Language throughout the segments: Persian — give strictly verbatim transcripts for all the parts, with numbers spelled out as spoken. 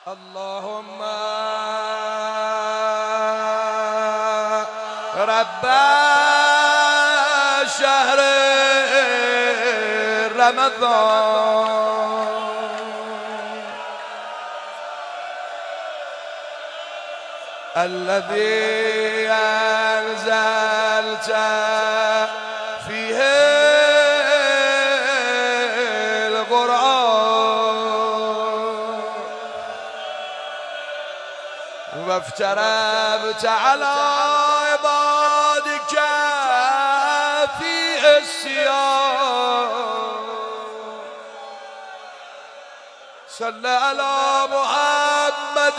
اللهم رب شهر رمضان الذي أنزلت فيه القرآن وافترضت على عبادك فيه الصيام صل على محمد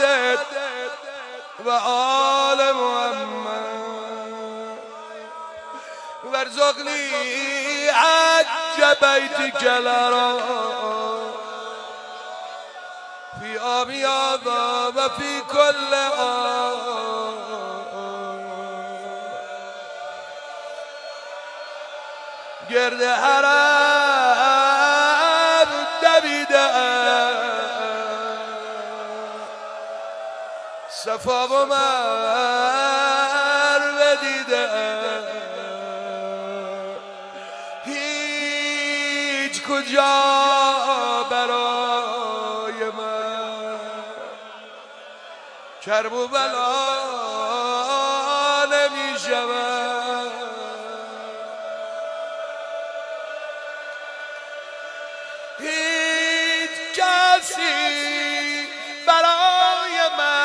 وآل محمد وارزقني حج بيتك الحرام في عام هذا وفي كل عام گرد حرم دویدم صفا و مروه دیدم هیچ کجا برای من کرب و بلا نمی شود هیچ کسی برای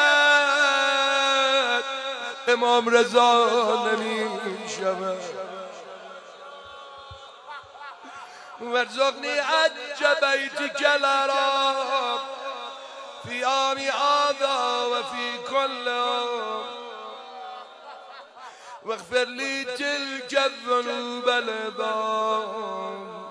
من امام رضا نمی شود وارزقني حج بيتك الحرام في عام هذا وفي كل عام واغفر لي تلك الذنوب العظام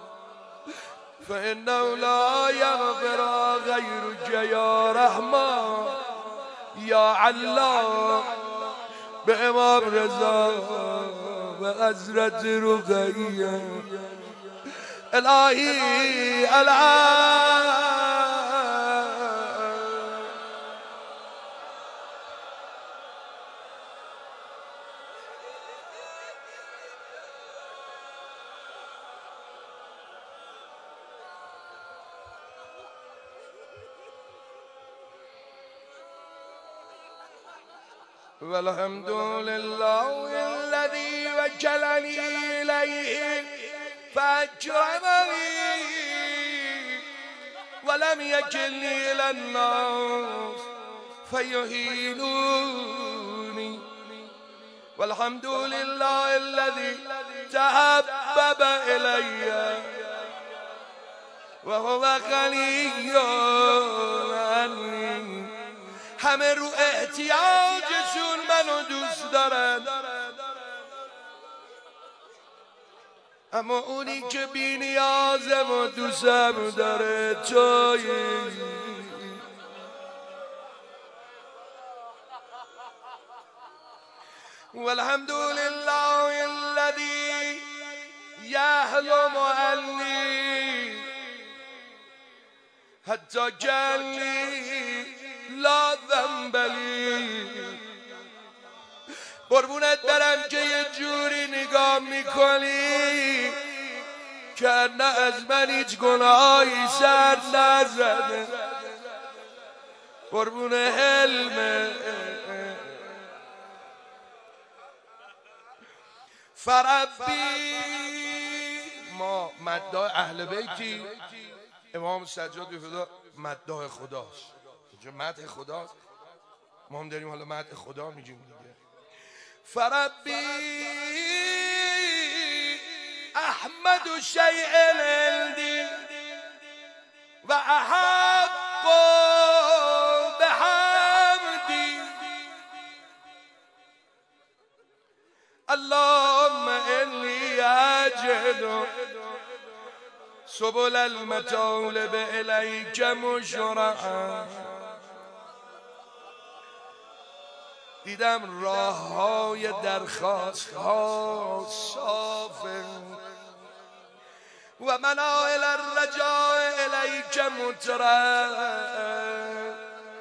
فإنه لا يغفر غيرك يا رحمن يا علام بإمام رضا وحضرت رقیه الهی العالم والحمد لله الذي وكلني إليه فأكرمني ولم يكلني إلى الناس فيهينوني والحمد لله الذي تحبب إلي وهو غني عني همه رو احتیاجشون منو دوست دارن اما اونی که بی نیازه و دوستم داره تویی والحمد لله الذي يحلم عني حتى كأني لا ذنب لي قربونت برم که یه جوری نگاه میکنی که نه از من هیچ گناهی سر نزده قربون حلم فربی ما مداح اهل بیتی امام سجاد بفدا مداح خداست اینجا مدح خداست ما هم داریم حالا مدح خدا میگیم دیگه فربی احمد شیء عندي و احق بحمدی اللهم اني اجد سبل المطالب الیک مشرعا دیدم راه های درخواست ها صافه و منائل الرجاء الیک مطرح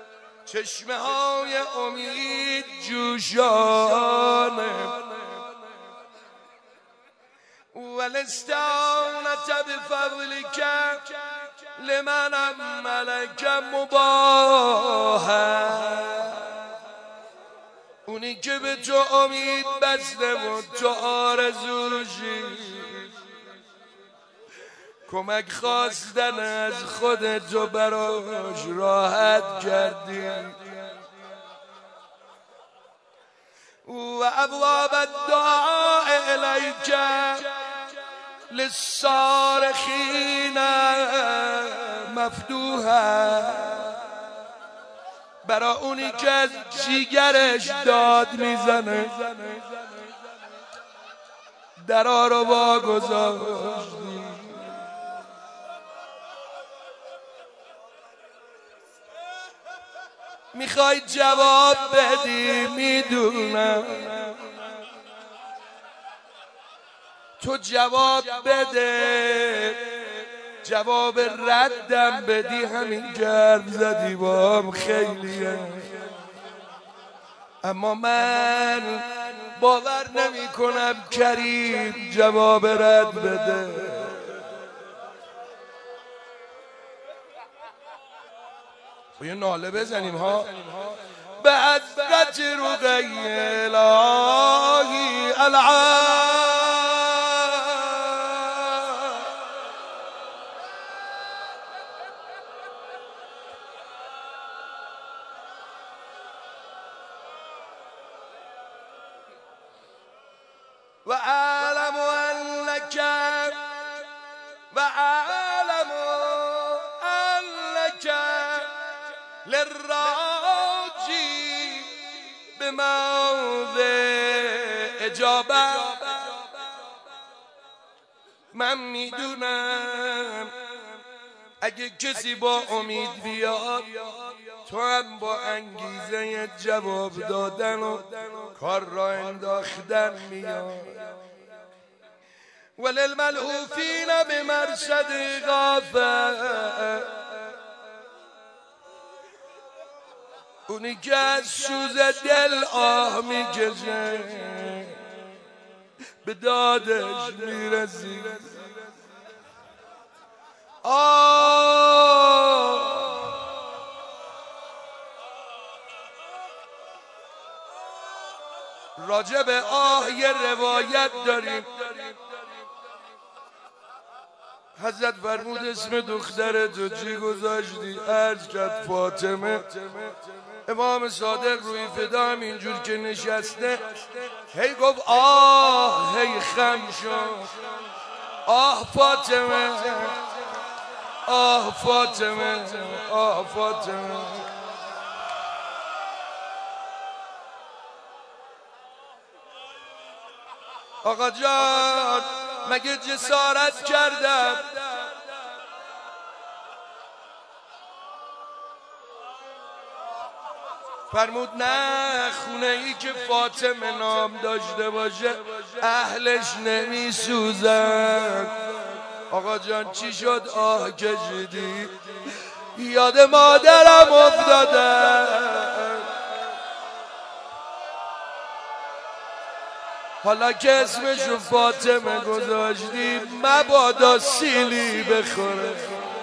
چشمه های امید جوشانه والاستعانت بفضلک لمن ملک مباها اونی که به تو امید بسته و تو آرزوشی کمک خواستن از خودت و براش راحت کردی و ابواب الدعاء الیک للصارخین مفتوحه برا اونی که از جیگرش داد میزنه درا رو واگذاشتی میخوای جواب بدی میدونم تو جواب بده جواب ردم بدی همین گرد زدی با هم خیلیه اما من باور نمی کنم کریم جواب رد بده یه ناله بزنیم ها به حضرت رقی الهی العالم و اعلم انک و اعلم انک للراجی بموضع اجابه من میدونم اگه کسی با امید بیاد تو هم با انگیزه جواب دادن و کار را انداختن میاد وللملهوفین بمرصد غافر اونی که از سوز دل آه میکشه به دادش میرسی آه راجع به آه یه روایت داریم حضرت فرمود اسم دختر تو چی گذاشتی؟ عرض کرد فاطمه. امام صادق روی فدا هم اینجور که نشسته هی گفت آه هی خم شد آه فاطمه آه فاطمه آه فاطمه. آقا جان مگه جسارت کردم فرمود نه خونه ای که فاطمه نام داشته باشه اهلش نمی سوزن. آقا جان چی شد آه کشیدی؟ یاد مادرم افتادم حالا که اسمشو فاطمه گذاشتی مبادا سیلی بخوره.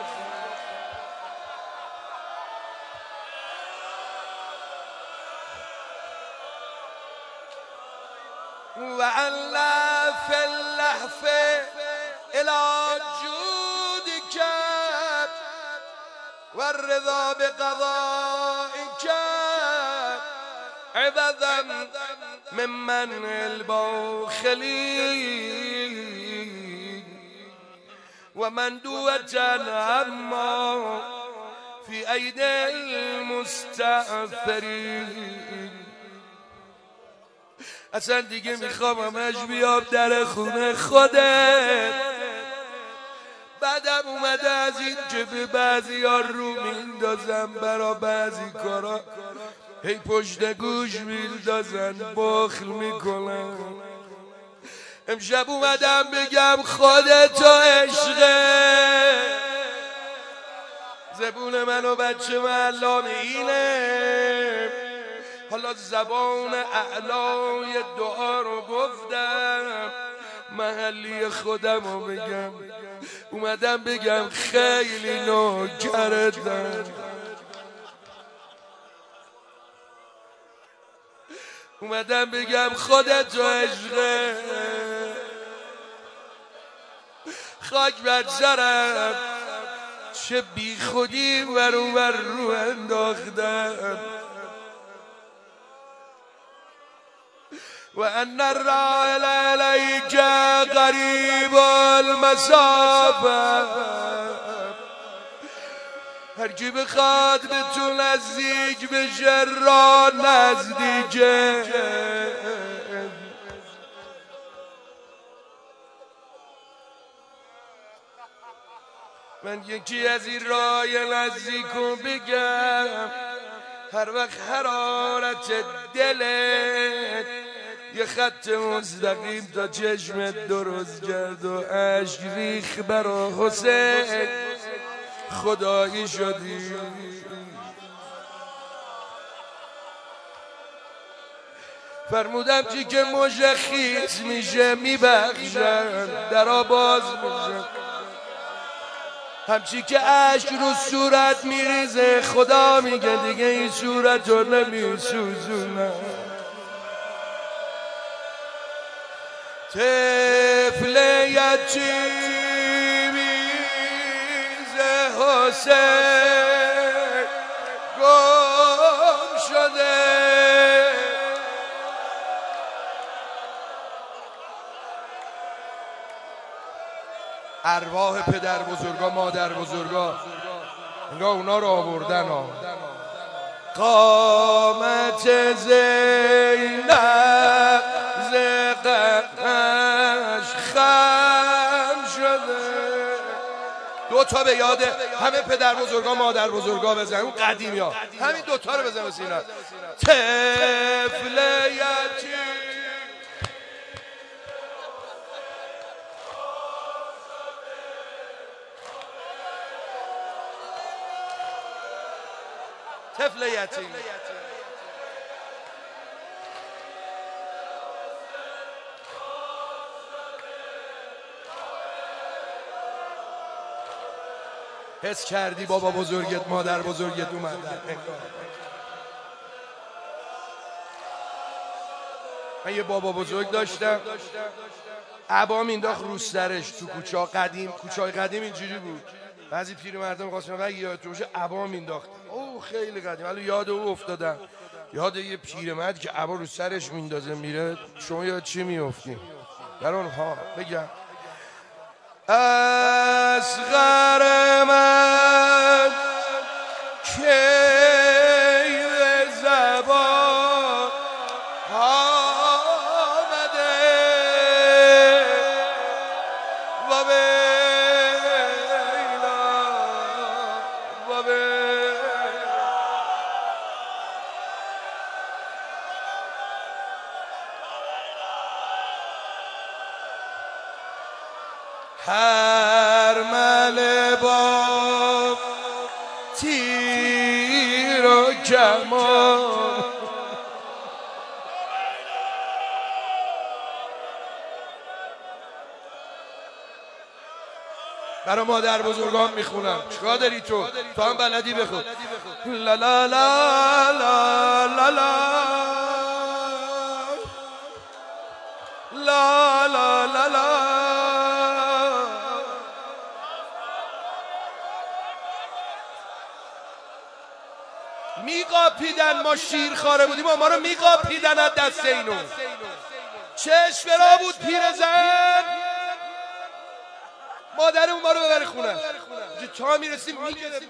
و الله فی اللحف الى جودک و الرضا بقضائک عوضا ممن الباخلی و مندوة عما فی ایدی المستعفرین. اصلا دیگه میخوام همش بیام در خونه خودت. بعدم اومده از این که به بعضی ها رو میندازم برا بعضی کارا هی پشت گوش میندازن بخل میکنن. امشب اومدم بگم خودتو عشقه زبون من و بچه محلام اینه. حالا زبان اعلای دعا رو گفتم، محلی خودم رو بگم. اومدم بگم خیلی نوکرتم، اومدم بگم خودت و عشقه، خاک بر سرم چه بی خودی ور و ور رو انداختم. و ان الرائل الیک قریب المسافه، هر کی بخواد به تو نزدیک بشه را نزدیکه. من یکی از این رای نزدیکو بگم، هر وقت حرارت دلت یه خط مستقیم تا چشمت درست کرد و اشک ریخ برا حسین، خدایی شدی. فرمودم چی که مشخیص میشه میبخشن، درا باز میشه. همچی که اشک رو صورت میریزه خدا میگه دیگه این صورت رو نمیسوزونه. طفل یتیمی ز حسین گم شده، ارواح پدر بزرگا مادر بزرگا انگاه اونا رو آوردن ها. قامت زینب ز غمش خم شده. دو تا به یاد همه پدر بزرگا مادر بزرگا بزن، اون قدیمی ها همین دوتا رو بزن بسینا. طفل یتیم طفل یتیم حس کردی بابا بزرگت مادر بزرگت اومدن. من یه بابا بزرگ داشتم، عبا مینداخت رو سرش تو کوچه ها. قدیم کوچه های قدیم اینجوری بود، بعضی پیرمردم می‌خواستن وقتی یادتون باشه عبا مینداخت. اوه خیلی قدیم. حالا یاد او افتادم، یاد یه پیرمرد که عبا رو سرش میندازه میره. شما یاد چی میافتی؟ در اونها بگم اصغر من که به زبان آمده و بیلا و بیلا هر مل با تیر و کمان برای مادر بزرگان میخونم. چیکار داری تو؟ تو هم بلدی بخون. لا لا لا لا لا لا لا لا لا میقاپیدن. ما شیرخواره بودیم ما رو میقاپیدن از دست اینو. چشم فرا بود پیرزن، مادرمون ما رو ببره خونه. تا میرسیم میگرفت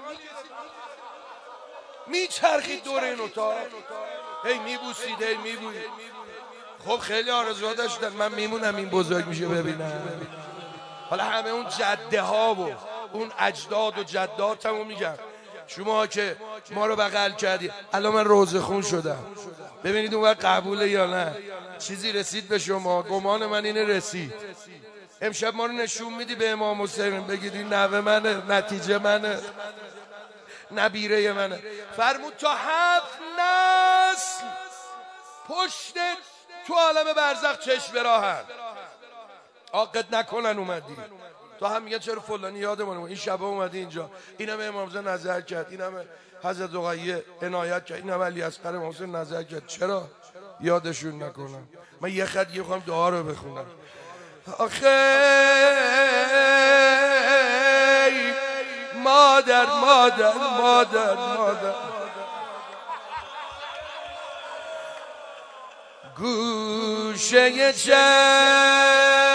میچرخید دور این اتاق، هی میبوسید هی میبوید. خب خیلی آرزوها داشتن من میمونم این بزرگ میشه ببینم. حالا همه اون جده ها و اون اجداد و جداتمو میگم. شما که ما رو بغل کردی الان من روزه خون شدم، ببینید اون وقت قبوله یا نه. چیزی رسید به شما؟ گمان من اینه رسید. امشب ما رو نشون میدی به امام حسین بگید این نوه منه، نتیجه منه. نبیره منه. فرمود تا هفت نسل پشت تو عالم برزخ چشم براهن، عاقت نکنن اومدی. تو هم میگه چرا فلانی یادمونه این شبه اومدی اینجا، این همه امام حسین نظر کرد، این همه حضرت رقیه عنایت کرد، این همه علی اصغر امام حسین نظر کرد، چرا یادشون نکنم؟ من یه خط یه خواهم دعا رو بخونم. آخه مادر مادر مادر مادر گوشه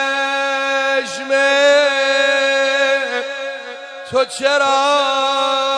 چشم تو چرا